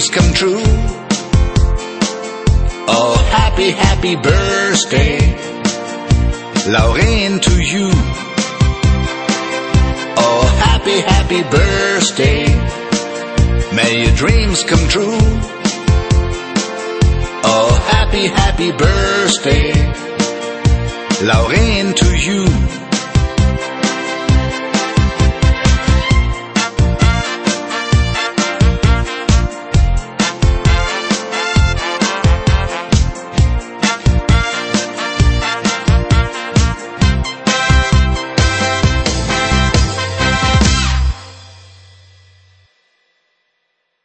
dreams come true. Oh, happy, happy birthday, Laureen, to you. Oh, happy, happy birthday, may your dreams come true. Oh, happy, happy birthday, Laureen, to you.